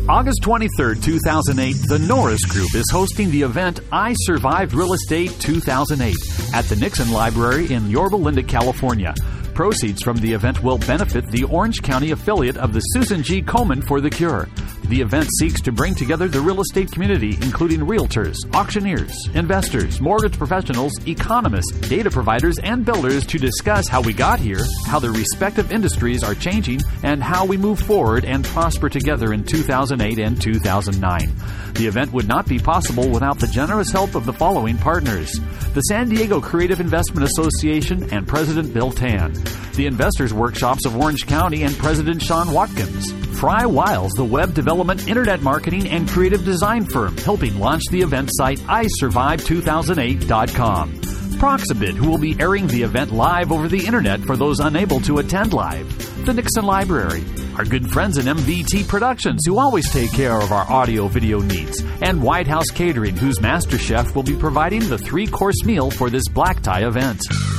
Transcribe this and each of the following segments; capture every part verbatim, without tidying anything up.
August twenty-third, two thousand eight, the Norris Group is hosting the event I Survived Real Estate two thousand eight at the Nixon Library in Yorba Linda, California. Proceeds from the event will benefit the Orange County affiliate of the Susan G. Komen for the Cure. The event seeks to bring together the real estate community, including realtors, auctioneers, investors, mortgage professionals, economists, data providers, and builders to discuss how we got here, how the respective industries are changing, and how we move forward and prosper together in two thousand eight and two thousand nine. The event would not be possible without the generous help of the following partners: the San Diego Creative Investment Association and President Bill Tan, the Investors Workshops of Orange County and President Sean Watkins, Fry Wiles, the web development, internet marketing, and creative design firm helping launch the event site I Survived two thousand eight dot com, Proxibid, who will be airing the event live over the internet for those unable to attend live, the Nixon Library, our good friends in M V T Productions, who always take care of our audio-video needs, and White House Catering, whose master chef will be providing the three-course meal for this black tie event.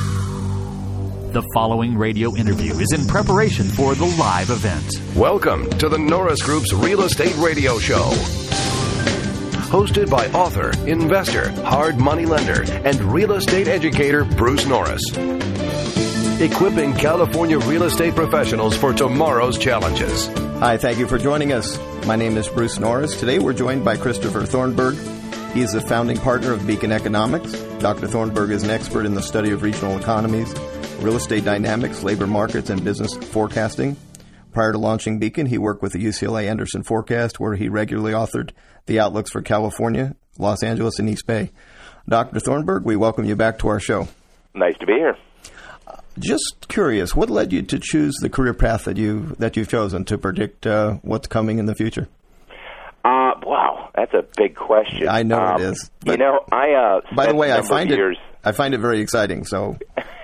The following radio interview is in preparation for the live event. Welcome to the Norris Group's Real Estate Radio Show. Hosted by author, investor, hard money lender, and real estate educator Bruce Norris. Equipping California real estate professionals for tomorrow's challenges. Hi, thank you for joining us. My name is Bruce Norris. Today we're joined by Christopher Thornburg. He is the founding partner of Beacon Economics. Doctor Thornburg is an expert in the study of regional economies, real estate dynamics, labor markets, and business forecasting. Prior to launching Beacon, he worked with the U C L A Anderson Forecast, where he regularly authored the outlooks for California, Los Angeles, and East Bay. Doctor Thornburg, we welcome you back to our show. Nice to be here. Uh, just curious, what led you to choose the career path that you that you've chosen to predict uh, what's coming in the future? Uh, wow, that's a big question. I know um, it is. You know, I uh, by the way, I find it years... I find it very exciting. So.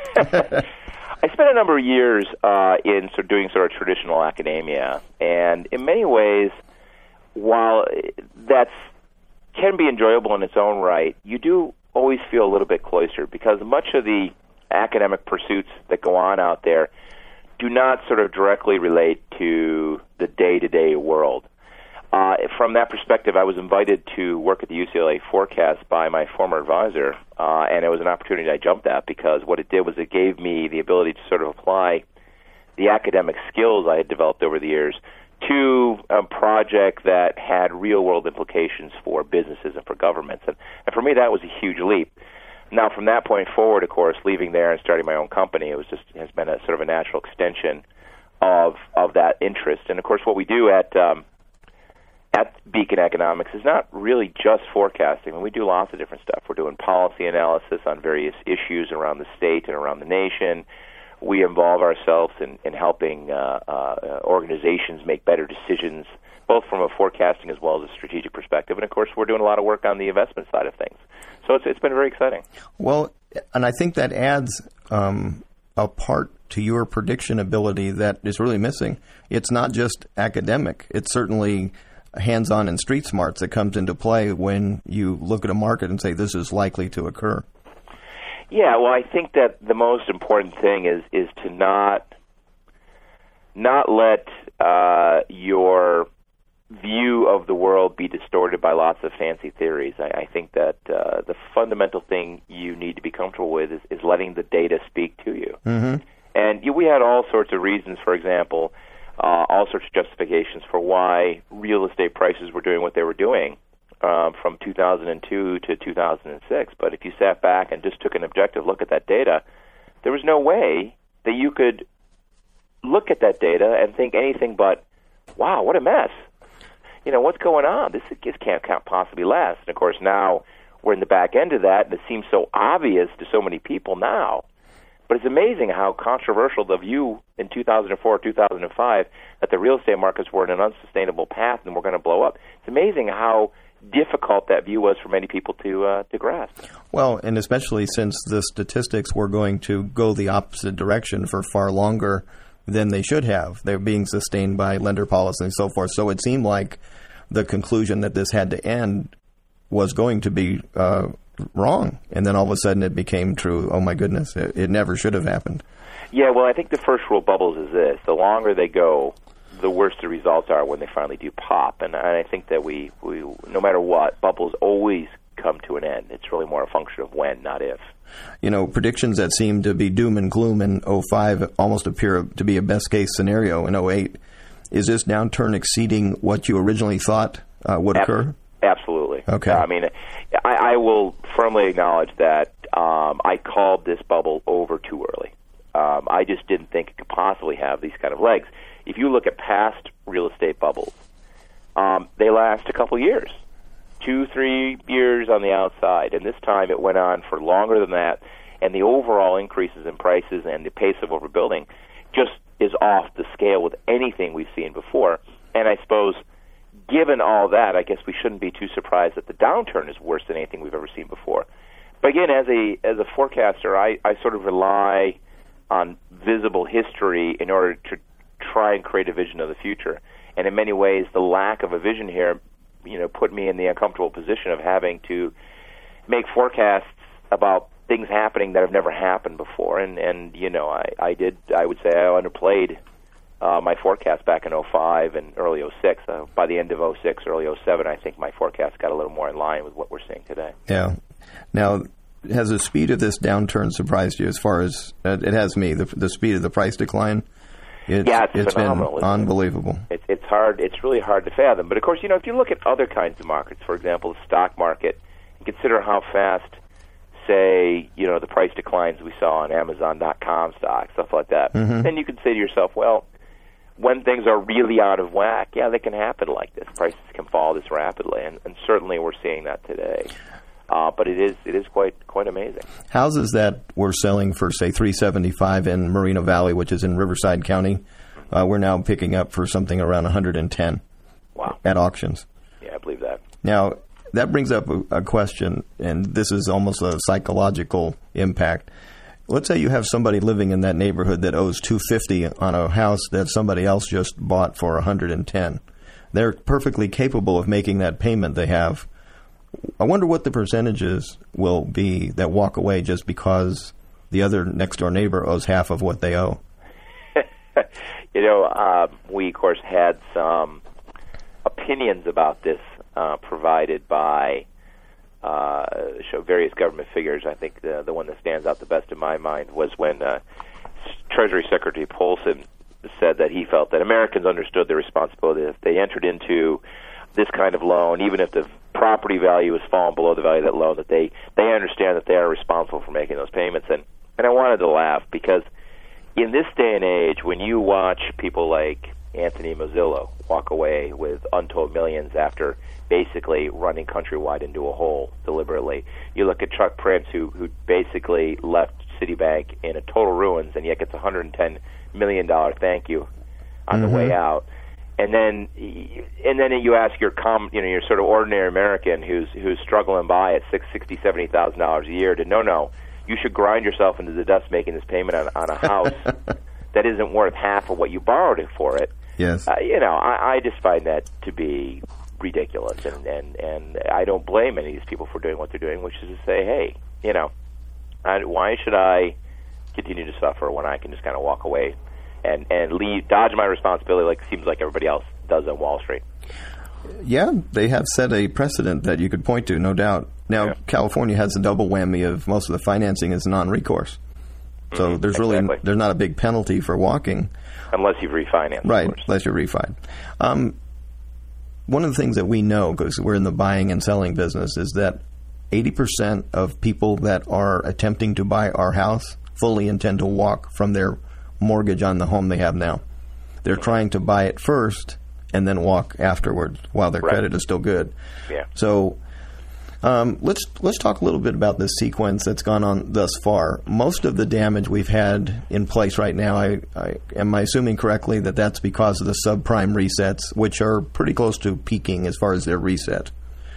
I spent a number of years uh, in sort of doing sort of traditional academia, and in many ways, while that's can be enjoyable in its own right, you do always feel a little bit cloistered because much of the academic pursuits that go on out there do not sort of directly relate to the day-to-day world. Uh, from that perspective, I was invited to work at the U C L A Forecast by my former advisor, uh, and it was an opportunity I jumped at because what it did was it gave me the ability to sort of apply the academic skills I had developed over the years to a project that had real-world implications for businesses and for governments. And, and for me, that was a huge leap. Now, from that point forward, of course, leaving there and starting my own company, it was just has been a sort of a natural extension of of that interest. And, of course, what we do at um, at Beacon Economics is not really just forecasting. I mean, we do lots of different stuff. We're doing policy analysis on various issues around the state and around the nation. We involve ourselves in, in helping uh, uh, organizations make better decisions, both from a forecasting as well as a strategic perspective. And, of course, we're doing a lot of work on the investment side of things. So it's it's been very exciting. Well, and I think that adds um, a part to your prediction ability that is really missing. It's not just academic. It's certainly hands-on and street smarts that comes into play when you look at a market and say this is likely to occur. Yeah, well, I think that the most important thing is is to not not let uh, your view of the world be distorted by lots of fancy theories. I, I think that uh, the fundamental thing you need to be comfortable with is, is letting the data speak to you. Mm-hmm. And you, we had all sorts of reasons, for example, uh, all sorts of justifications for why real estate prices were doing what they were doing uh, from two thousand two to two thousand six. But if you sat back and just took an objective look at that data, there was no way that you could look at that data and think anything but, wow, what a mess. You know, what's going on? This just can't, can't possibly last. And, of course, now we're in the back end of that, and it seems so obvious to so many people now. But it's amazing how controversial the view in two thousand four, two thousand five, that the real estate markets were in an unsustainable path and were going to blow up. It's amazing how difficult that view was for many people to uh, to grasp. Well, and especially since the statistics were going to go the opposite direction for far longer than they should have. They're being sustained by lender policy and so forth. So it seemed like the conclusion that this had to end was going to be uh, wrong. And then all of a sudden it became true. Oh, my goodness, it, it never should have happened. Yeah, well, I think the first rule of bubbles is this. The longer they go, the worse the results are when they finally do pop. And I think that we, we, no matter what, bubbles always come to an end. It's really more a function of when, not if. You know, predictions that seem to be doom and gloom in oh five almost appear to be a best-case scenario in oh eight. Is this downturn exceeding what you originally thought uh, would occur? Absolutely. Okay. Uh, I mean, I, I will firmly acknowledge that um, I called this bubble over too early. Um, I just didn't think it could possibly have these kind of legs. If you look at past real estate bubbles, um, they last a couple years, two, three years on the outside, and this time it went on for longer than that, and the overall increases in prices and the pace of overbuilding just is off the scale with anything we've seen before. And I suppose, given all that, I guess we shouldn't be too surprised that the downturn is worse than anything we've ever seen before. But again, as a as a forecaster, I, I sort of rely on visible history in order to try and create a vision of the future. And in many ways, the lack of a vision here, you know, put me in the uncomfortable position of having to make forecasts about things happening that have never happened before. And, and you know, I, I did, I would say I underplayed uh, my forecast back in oh five and early oh six. Uh, by the end of oh six, early oh seven, I think my forecast got a little more in line with what we're seeing today. Yeah. Now, has the speed of this downturn surprised you as far as, uh, it has me, the, the speed of the price decline? It's, yeah, it's, it's phenomenal. been unbelievable. It's, it's hard. It's really hard to fathom. But of course, you know, if you look at other kinds of markets, for example, the stock market, and consider how fast, say, you know, the price declines we saw on Amazon dot com stock, stuff like that, mm-hmm. then you can say to yourself, well, when things are really out of whack, yeah, they can happen like this. Prices can fall this rapidly, and, and certainly we're seeing that today. Uh, but it is it is quite quite amazing. Houses that we're selling for, say, three seventy-five in Moreno Valley, which is in Riverside County, uh, we're now picking up for something around one hundred ten. Wow. At auctions. Yeah, I believe that. Now, that brings up a, a question, and this is almost a psychological impact. Let's say you have somebody living in that neighborhood that owes two hundred fifty dollars on a house that somebody else just bought for one hundred ten. They're perfectly capable of making that payment they have. I wonder what the percentages will be that walk away just because the other next-door neighbor owes half of what they owe. You know, uh, we, of course, had some opinions about this uh, provided by uh, show various government figures. I think the, the one that stands out the best in my mind was when uh, Treasury Secretary Paulson said that he felt that Americans understood their responsibility if they entered into this kind of loan, even if the property value has fallen below the value of that loan, that they, they understand that they are responsible for making those payments. And, and I wanted to laugh because in this day and age, when you watch people like Anthony Mazzillo walk away with untold millions after basically running Countrywide into a hole deliberately, you look at Chuck Prince, who, who basically left Citibank in a total ruins and yet gets a one hundred ten million dollars thank you on mm-hmm. the way out. And then, and then you ask your com, you know, your sort of ordinary American who's who's struggling by at six, sixty, seventy thousand dollars a year to no, no, you should grind yourself into the dust making this payment on, on a house that isn't worth half of what you borrowed it for it. Yes, uh, you know, I, I just find that to be ridiculous, and, and and I don't blame any of these people for doing what they're doing, which is to say, hey, you know, I, why should I continue to suffer when I can just kind of walk away and and leave, dodge my responsibility like it seems like everybody else does on Wall Street. Yeah, they have set a precedent that you could point to, no doubt. Now, yeah. California has a double whammy of most of the financing is non-recourse. So mm-hmm, there's really exactly. there's not a big penalty for walking. Unless you've refinanced. Right, unless you're refied. Um, one of the things that we know, because we're in the buying and selling business, is that eighty percent of people that are attempting to buy our house fully intend to walk from their mortgage on the home they have now. They're trying to buy it first and then walk afterwards while their right. credit is still good. Yeah. So um, let's let's talk a little bit about this sequence that's gone on thus far. Most of the damage we've had in place right now, I, I am I assuming correctly that that's because of the subprime resets, which are pretty close to peaking as far as their reset.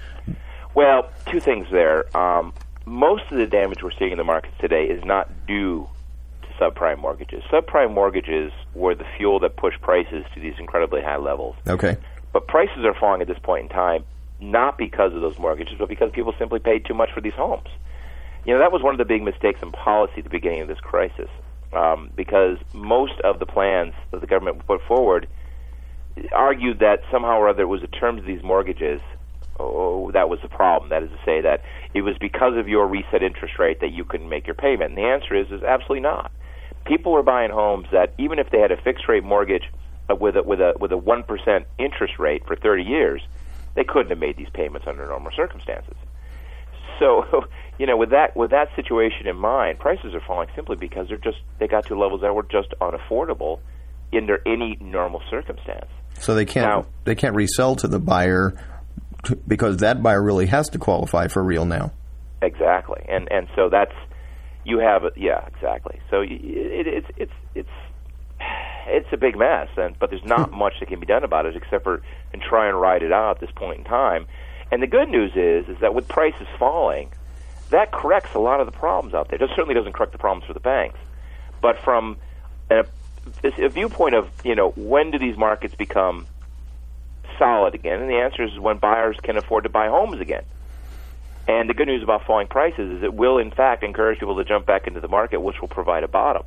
Well, two things there. Um, most of the damage we're seeing in the markets today is not due subprime mortgages. Subprime mortgages were the fuel that pushed prices to these incredibly high levels. Okay. But prices are falling at this point in time not because of those mortgages, but because people simply paid too much for these homes. You know, that was one of the big mistakes in policy at the beginning of this crisis, um, because most of the plans that the government put forward argued that somehow or other it was the terms of these mortgages oh, that was the problem. That is to say that it was because of your reset interest rate that you couldn't make your payment. And the answer is, is absolutely not. People were buying homes that even if they had a fixed rate mortgage uh, with a with a with a one percent interest rate for thirty years, they couldn't have made these payments under normal circumstances. So, you know, with that with that situation in mind, prices are falling simply because they're just they got to levels that were just unaffordable under any normal circumstance. So they can't now, they can't resell to the buyer t- because that buyer really has to qualify for real now. Exactly, and and so that's you have a, yeah exactly. So it, it, it's it's it's it's a big mess, and but there's not much that can be done about it except for and try and ride it out at this point in time. And the good news is is that with prices falling, that corrects a lot of the problems out there. It certainly doesn't correct the problems for the banks, but from a, a viewpoint of, you know, when do these markets become solid again? And the answer is when buyers can afford to buy homes again. And the good news about falling prices is it will, in fact, encourage people to jump back into the market, which will provide a bottom.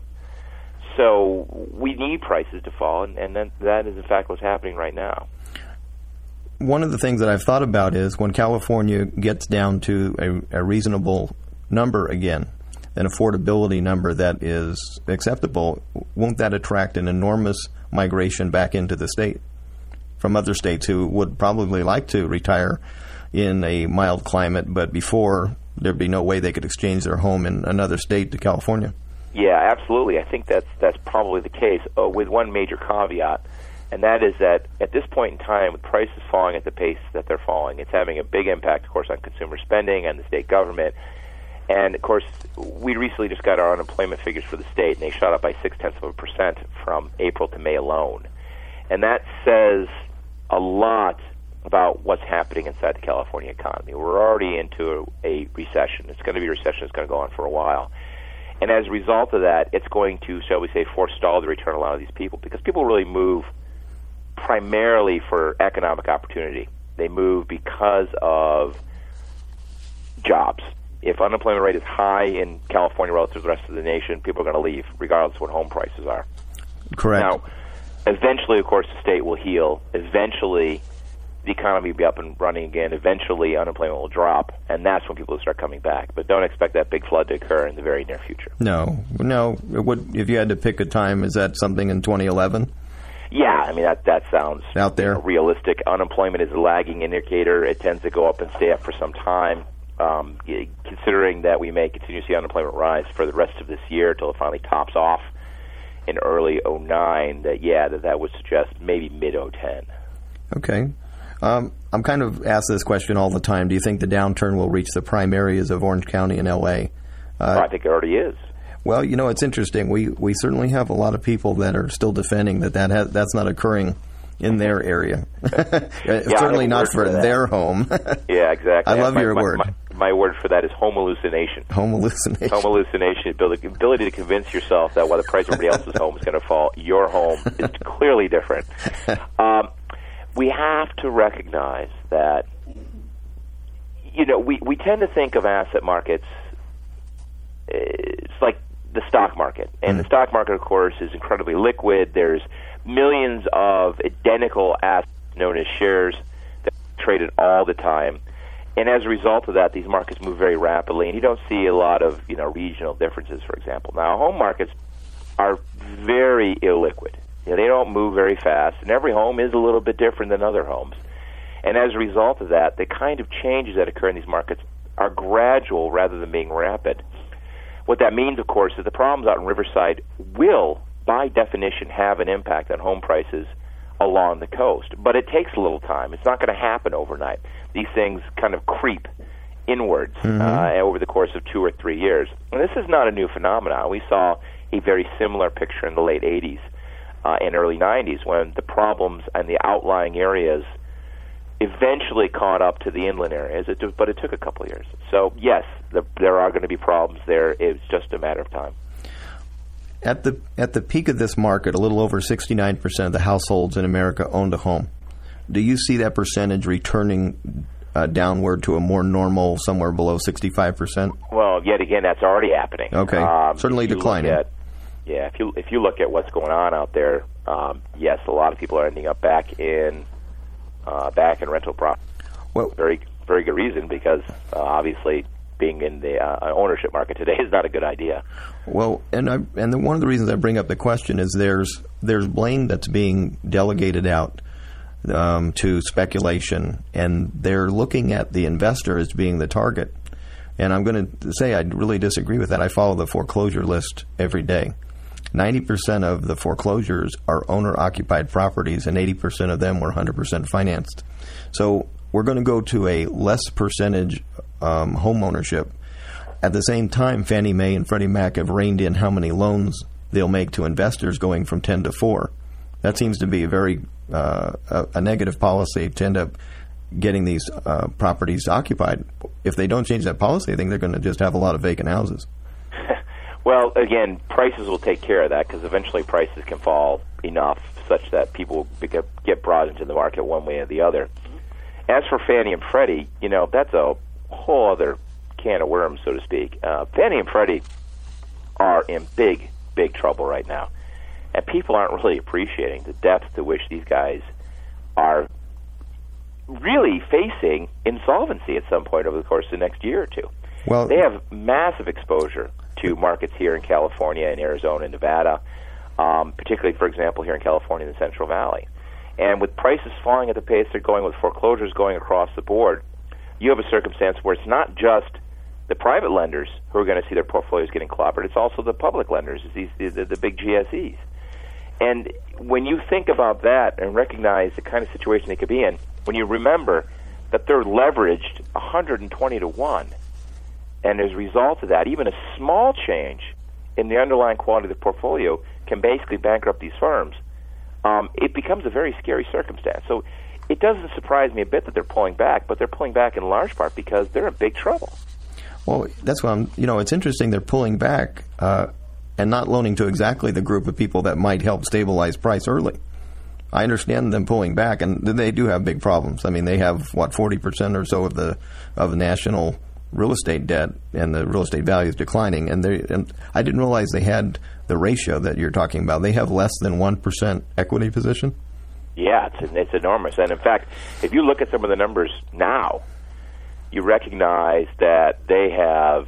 So we need prices to fall, and, and then that is, in fact, what's happening right now. One of the things that I've thought about is when California gets down to a, a reasonable number again, an affordability number that is acceptable, won't that attract an enormous migration back into the state from other states who would probably like to retire in a mild climate, but before there'd be no way they could exchange their home in another state to California? Yeah, absolutely. I think that's that's probably the case, uh, with one major caveat, and that is that at this point in time, with prices falling at the pace that they're falling, it's having a big impact, of course, on consumer spending and the state government. And, of course, we recently just got our unemployment figures for the state, and they shot up by six-tenths of a percent from April to May alone. And that says a lot about what's happening inside the California economy. We're already into a, a recession. It's going to be a recession that's going to go on for a while. And as a result of that, it's going to, shall we say, forestall the return of a lot of these people, because people really move primarily for economic opportunity. They move because of jobs. If unemployment rate is high in California relative to the rest of the nation, people are going to leave, regardless of what home prices are. Correct. Now, eventually, of course, the state will heal. Eventually, the economy will be up and running again. Eventually, unemployment will drop, and that's when people will start coming back. But don't expect that big flood to occur in the very near future. No. No. It would, if you had to pick a time, is that something in twenty eleven? Yeah, I mean, that that sounds out there. You know, realistic. Unemployment is a lagging indicator. It tends to go up and stay up for some time. Um, considering that we may continue to see unemployment rise for the rest of this year until it finally tops off in early oh nine, that, yeah, that, that would suggest maybe mid oh ten. Okay. Um, I'm kind of asked this question all the time. Do you think the downturn will reach the prime areas of Orange County and L A? Uh, well, I think it already is. Well, you know, it's interesting. We we certainly have a lot of people that are still defending that, that has, that's not occurring in their area. yeah, certainly not for, for their home. Yeah, exactly. I love my, your my, word. My, my word for that is home hallucination. Home hallucination. Home hallucination, the ability to convince yourself that while the price of everybody else's home is going to fall, your home is clearly different. Um, we have to recognize that, you know, we, we tend to think of asset markets, it's like the stock market. And mm. the stock market, of course, is incredibly liquid. There's millions of identical assets known as shares that are traded all the time. And as a result of that, these markets move very rapidly, and you don't see a lot of, you know, regional differences, for example. Now, home markets are very illiquid. You know, they don't move very fast, and every home is a little bit different than other homes. And as a result of that, the kind of changes that occur in these markets are gradual rather than being rapid. What that means, of course, is the problems out in Riverside will, by definition, have an impact on home prices along the coast. But it takes a little time. It's not going to happen overnight. These things kind of creep inwards mm-hmm. uh, over the course of two or three years. And this is not a new phenomenon. We saw a very similar picture in the late eighties uh, and early nineties when the problems and the outlying areas eventually caught up to the inland areas, it, but it took a couple of years. So, yes, the, there are going to be problems there. It's just a matter of time. At the at the peak of this market, a little over sixty-nine percent of the households in America owned a home. Do you see that percentage returning uh, downward to a more normal, somewhere below sixty-five percent? Well, yet again, that's already happening. Okay, um, certainly declining. At, Yeah, if you if you look at what's going on out there, um, yes, a lot of people are ending up back in uh, back in rental property. Well, very very good reason, because uh, obviously being in the uh, ownership market today is not a good idea. Well, and I, and the, one of the reasons I bring up the question is there's there's blame that's being delegated out um, to speculation, and they're looking at the investor as being the target. And I'm going to say I really disagree with that. I follow the foreclosure list every day. ninety percent of the foreclosures are owner-occupied properties, and eighty percent of them were one hundred percent financed. So we're going to go to a less percentage um, home ownership. At the same time, Fannie Mae and Freddie Mac have reined in how many loans they'll make to investors, going from ten to four. That seems to be a very uh, a, a negative policy to end up getting these uh, properties occupied. If they don't change that policy, I think they're going to just have a lot of vacant houses. Well, again, prices will take care of that, because eventually prices can fall enough such that people get, get brought into the market one way or the other. As for Fannie and Freddie, you know, that's a whole other can of worms, so to speak. Uh, Fannie and Freddie are in big, big trouble right now. And people aren't really appreciating the depth to which these guys are really facing insolvency at some point over the course of the next year or two. Well, they have massive exposure to markets here in California and Arizona and Nevada, um, particularly, for example, here in California in the Central Valley. And with prices falling at the pace they're going, with foreclosures going across the board, you have a circumstance where it's not just the private lenders who are going to see their portfolios getting clobbered, it's also the public lenders, these the, the big G S Es. And when you think about that and recognize the kind of situation they could be in, when you remember that they're leveraged one hundred twenty to one, and as a result of that, even a small change in the underlying quality of the portfolio can basically bankrupt these firms, um, it becomes a very scary circumstance. So it doesn't surprise me a bit that they're pulling back, but they're pulling back in large part because they're in big trouble. Well, that's why I'm, you know, it's interesting they're pulling back uh, and not loaning to exactly the group of people that might help stabilize price early. I understand them pulling back, and they do have big problems. I mean, they have, what, forty percent or so of the of the national real estate debt, and the real estate value is declining. And, they, and I didn't realize they had the ratio that you're talking about. They have less than one percent equity position? Yeah, it's, it's enormous. And in fact, if you look at some of the numbers now, you recognize that they have,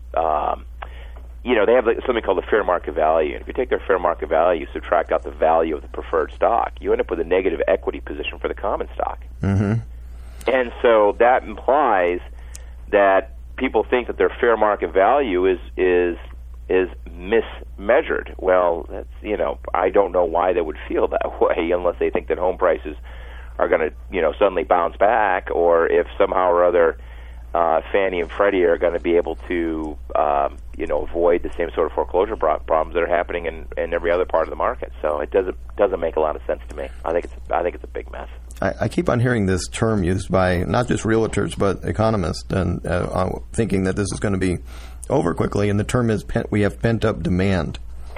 um, you know, they have something called the fair market value. And if you take their fair market value, subtract out the value of the preferred stock, you end up with a negative equity position for the common stock. Mm-hmm. And so that implies that people think that their fair market value is is is mismeasured. Well, that's, you know, I don't know why they would feel that way unless they think that home prices are going to, you know, suddenly bounce back, or if somehow or other uh, Fannie and Freddie are going to be able to, um, you know, avoid the same sort of foreclosure pro- problems that are happening in, in every other part of the market. So it doesn't doesn't make a lot of sense to me. I think it's I think it's a big mess. I, I keep on hearing this term used by not just realtors but economists, and uh, thinking that this is going to be over quickly. And the term is pent, we have pent up demand.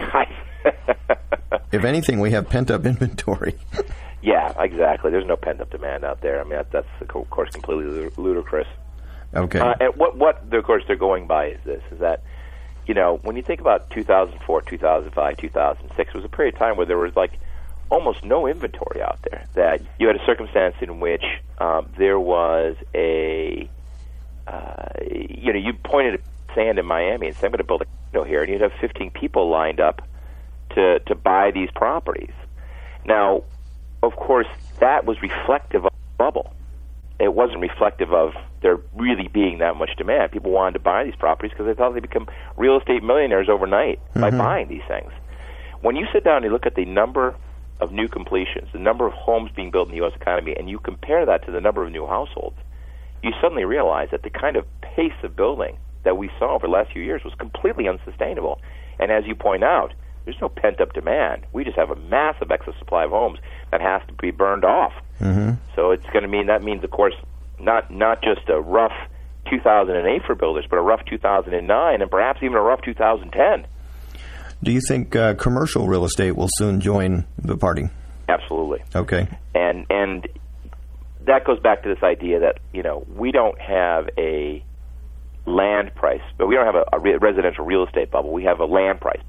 If anything, we have pent up inventory. Yeah, exactly. There's no pent up demand out there. I mean, that, that's of course completely ludicrous. Okay. Uh, and what what of course they're going by is this: is that, you know, when you think about two thousand four, two thousand five, two thousand six, it was a period of time where there was like almost no inventory out there. That you had a circumstance in which um, there was a, uh, you know, you pointed at sand in Miami and said, I'm going to build a condo here, and you'd have fifteen people lined up to to buy these properties. Now, of course, that was reflective of the bubble. It wasn't reflective of there really being that much demand. People wanted to buy these properties because they thought they'd become real estate millionaires overnight mm-hmm. by buying these things. When you sit down and you look at the number of new completions, the number of homes being built in the U S economy, and you compare that to the number of new households, you suddenly realize that the kind of pace of building that we saw over the last few years was completely unsustainable. And as you point out, there's no pent-up demand. We just have a massive excess supply of homes that has to be burned off. Mm-hmm. So it's going to mean, that means, of course, not not just a rough two thousand eight for builders, but a rough two thousand nine and perhaps even a rough two thousand ten. Do you think uh, commercial real estate will soon join the party? Absolutely. Okay. And and that goes back to this idea that, you know, we don't have a land price, but we don't have a, a re- residential real estate bubble. We have a land price bubble.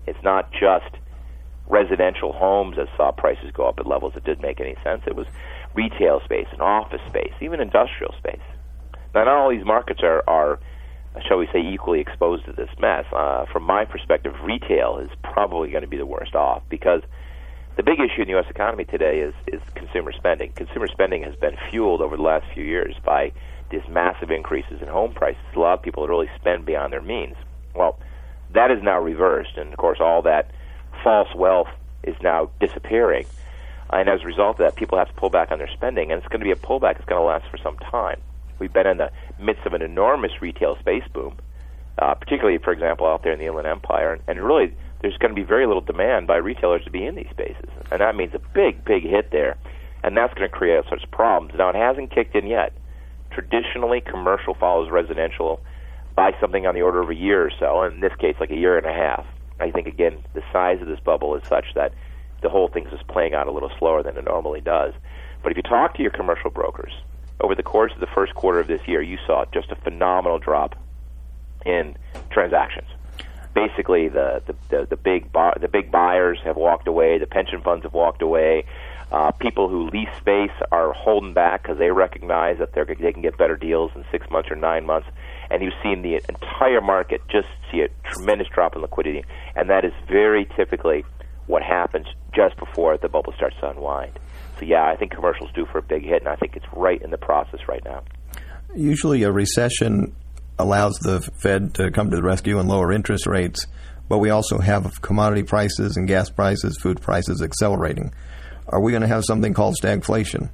It's not just residential homes that saw prices go up at levels that didn't make any sense. It was retail space and office space, even industrial space. Now, not all these markets are, are shall we say, equally exposed to this mess. Uh, from my perspective, retail is probably going to be the worst off because the big issue in the U S economy today is, is consumer spending. Consumer spending has been fueled over the last few years by these massive increases in home prices. A lot of people really spend beyond their means. Well, that is now reversed, and, of course, all that false wealth is now disappearing. And as a result of that, people have to pull back on their spending, and it's going to be a pullback that's going to last for some time. We've been in the midst of an enormous retail space boom, uh, particularly, for example, out there in the Inland Empire, and, and really there's going to be very little demand by retailers to be in these spaces, and that means a big, big hit there, and that's going to create all sorts of problems. Now, it hasn't kicked in yet. Traditionally, commercial follows residential by something on the order of a year or so, in this case, like a year and a half. I think, again, the size of this bubble is such that the whole thing's just playing out a little slower than it normally does. But if you talk to your commercial brokers, over the course of the first quarter of this year, you saw just a phenomenal drop in transactions. Basically, the the, the, the big bar, the big buyers have walked away. The pension funds have walked away. Uh, people who lease space are holding back because they recognize that they're, they can get better deals in six months or nine months. And you've seen the entire market just see a tremendous drop in liquidity. And that is very typically what happens just before the bubble starts to unwind. So, yeah, I think commercial's due for a big hit, and I think it's right in the process right now. Usually a recession allows the Fed to come to the rescue and lower interest rates, but we also have commodity prices and gas prices, food prices accelerating. Are we going to have something called stagflation?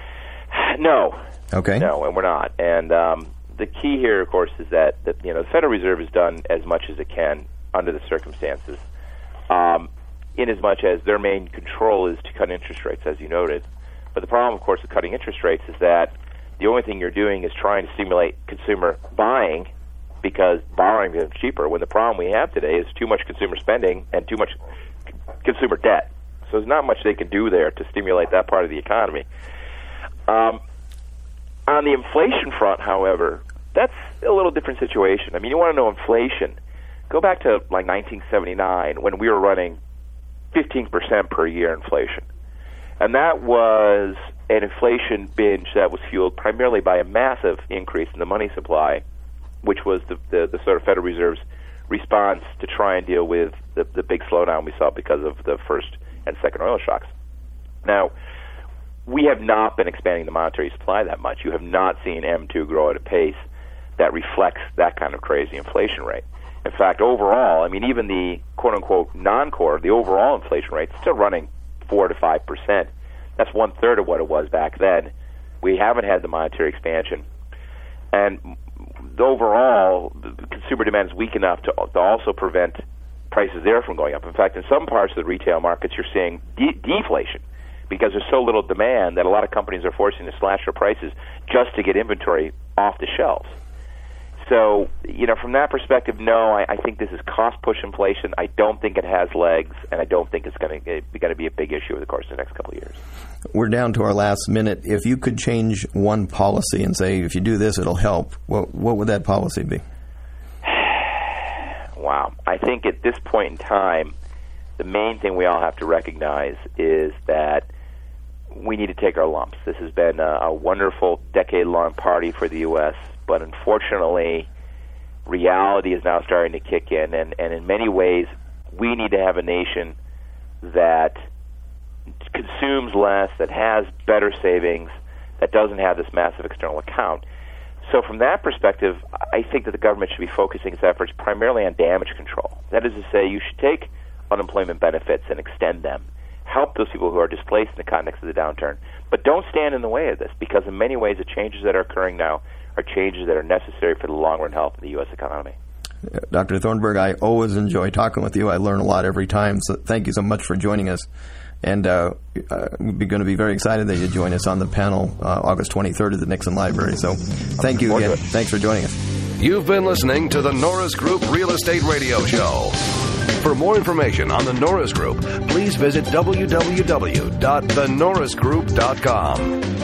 No. Okay. No, and we're not. And um, the key here, of course, is that, that you know the Federal Reserve has done as much as it can under the circumstances, um, in as much as their main control is to cut interest rates, as you noted. But the problem, of course, with cutting interest rates is that the only thing you're doing is trying to stimulate consumer buying because borrowing is cheaper, when the problem we have today is too much consumer spending and too much c- consumer debt. So there's not much they can do there to stimulate that part of the economy. Um, on the inflation front, however, that's a little different situation. I mean, you want to know inflation. Go back to like nineteen seventy-nine when we were running fifteen percent per year inflation. And that was an inflation binge that was fueled primarily by a massive increase in the money supply, which was the, the, the sort of Federal Reserve's response to try and deal with the, the big slowdown we saw because of the first and second oil shocks. Now, we have not been expanding the monetary supply that much. You have not seen M two grow at a pace that reflects that kind of crazy inflation rate. In fact, overall, I mean, even the quote-unquote non-core, the overall inflation rate is still running four to five percent. That's one-third of what it was back then. We haven't had the monetary expansion. And overall, the consumer demand is weak enough to, to also prevent prices there from going up. In fact, in some parts of the retail markets, you're seeing de- deflation because there's so little demand that a lot of companies are forcing to slash their prices just to get inventory off the shelves. So, you know, from that perspective, no, I, I think this is cost-push inflation. I don't think it has legs, and I don't think it's going to going to be a big issue over the course of the next couple of years. We're down to our last minute. If you could change one policy and say, if you do this, it'll help, what, what would that policy be? Wow. I think at this point in time, the main thing we all have to recognize is that we need to take our lumps. This has been a, a wonderful decade-long party for the U S, but unfortunately, reality is now starting to kick in, and, and in many ways, we need to have a nation that consumes less, that has better savings, that doesn't have this massive external account. So from that perspective, I think that the government should be focusing its efforts primarily on damage control. That is to say, you should take unemployment benefits and extend them, help those people who are displaced in the context of the downturn, but don't stand in the way of this, because in many ways the changes that are occurring now are changes that are necessary for the long-run health of the U S economy. Doctor Thornburg, I always enjoy talking with you. I learn a lot every time, so thank you so much for joining us. And uh, uh, we're going to be very excited that you join us on the panel uh, August twenty-third at the Nixon Library. So thank you again. Thanks for joining us. You've been listening to the Norris Group Real Estate Radio Show. For more information on the Norris Group, please visit w w w dot the norris group dot com.